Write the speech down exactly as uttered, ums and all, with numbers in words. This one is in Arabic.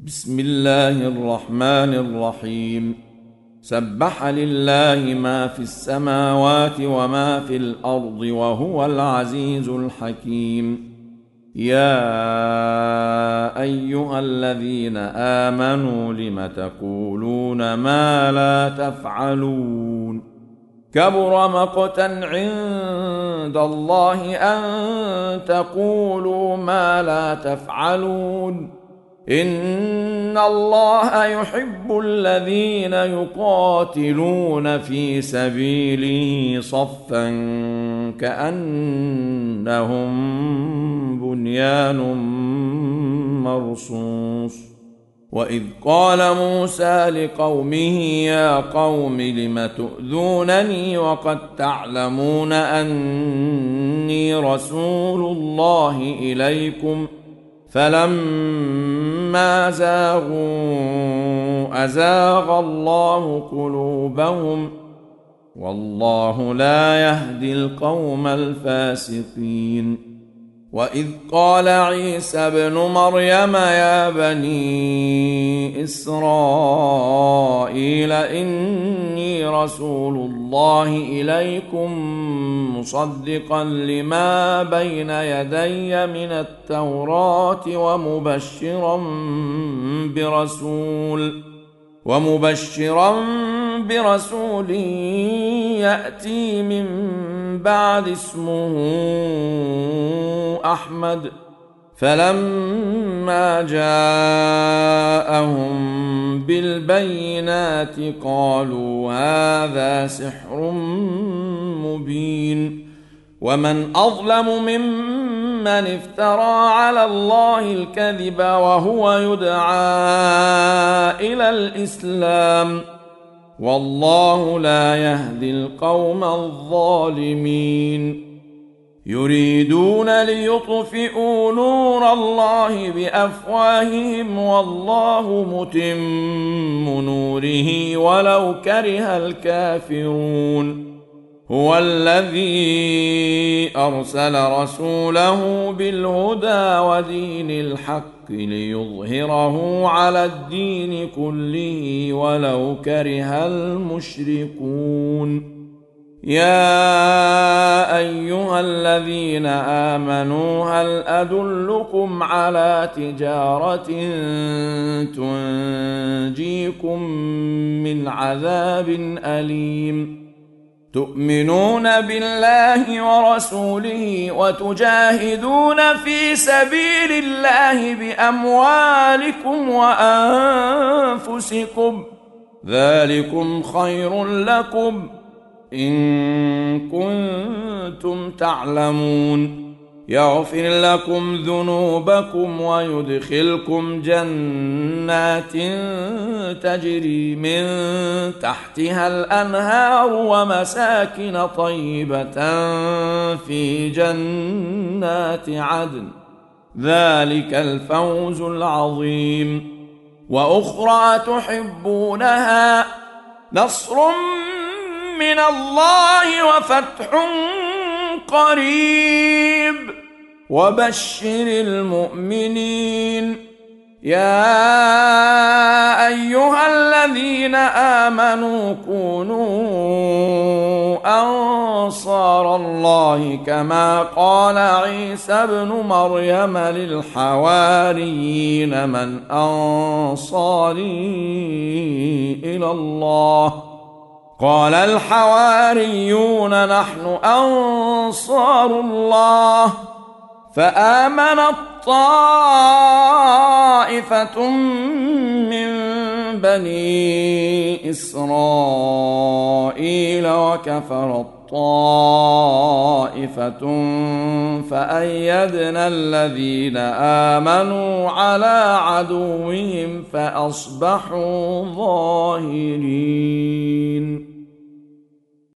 بسم الله الرحمن الرحيم. سبح لله ما في السماوات وما في الأرض وهو العزيز الحكيم. يا أيها الذين آمنوا لم تقولون ما لا تفعلون؟ كبر مقتا عند الله أن تقولوا ما لا تفعلون. إن الله يحب الذين يقاتلون في سبيله صفا كأنهم بنيان مرصوص. وإذ قال موسى لقومه يا قوم لم تؤذونني وقد تعلمون أني رسول الله إليكم فلما زاغوا أزاغ الله قلوبهم والله لا يهدي القوم الفاسقين. وإذ قال عيسى ابن مريم يا بني إسرائيل إني رسول الله إليكم مصدقا لما بين يدي من التوراة ومبشرا برسول ومبشرا برسول يأتي من بعد اسمه أحمد. فلما جاءهم بالبينات قالوا هذا سحر مبين. ومن أظلم ممن افترى على الله الكذب وهو يدعى إلى الإسلام والله لا يهدي القوم الظالمين. يريدون ليطفئوا نور الله بأفواههم والله متم نوره ولو كره الكافرون. هو الذي أرسل رسوله بالهدى ودين الحق ليظهره على الدين كله ولو كره المشركون. يا أيها الذين آمنوا هل أدلكم على تجارة تنجيكم من عذاب أليم؟ تؤمنون بالله ورسوله وتجاهدون في سبيل الله بأموالكم وأنفسكم ذلكم خير لكم إن كنتم تعلمون. يغفر لكم ذنوبكم ويدخلكم جنات تجري من تحتها الأنهار ومساكن طيبة في جنات عدن ذلك الفوز العظيم. وأخرى تحبونها نصر من الله وفتح قريب وبشر المؤمنين. يا أيها الذين آمنوا كونوا أنصار الله كما قال عيسى ابن مريم للحواريين من أنصاري إلى الله؟ قال الحواريون نحن أنصار الله. فآمنت طائفة من بني إسرائيل وكفرت طائفة فأيدنا الذين آمنوا على عدوهم فأصبحوا ظاهرين.